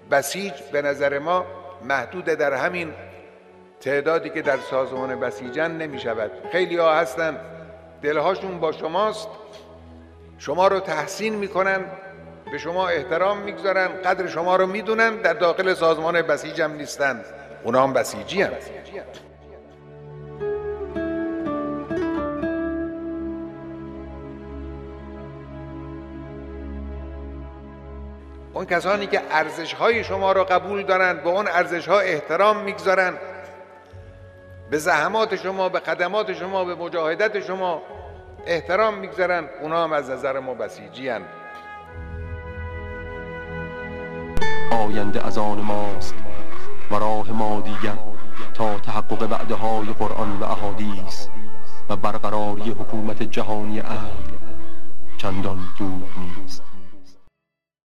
بسیج به نظر ما محدود در همین تعدادی که در سازمان بسیجن نمی شود. خیلی ها هستن دلهاشون با شماست، شما رو تحسین میکنن، به شما احترام میگذارن، قدر شما رو میدونن، در داخل سازمان بسیج هم نیستن، اونا هم بسیجی هم. اون کسانی که ارزش‌های شما رو قبول دارن، به اون ارزش‌ها احترام میگذارن، به زحمات شما، به خدمات شما، به مجاهدت شما احترام میگذارن، اونا هم از نظر ما بسیجی هستند. آینده از آن ماست و راه ما دیگر تا تحقق وعده‌های قرآن و احادیث و برقراری حکومت جهانی امن چندان دور نیست.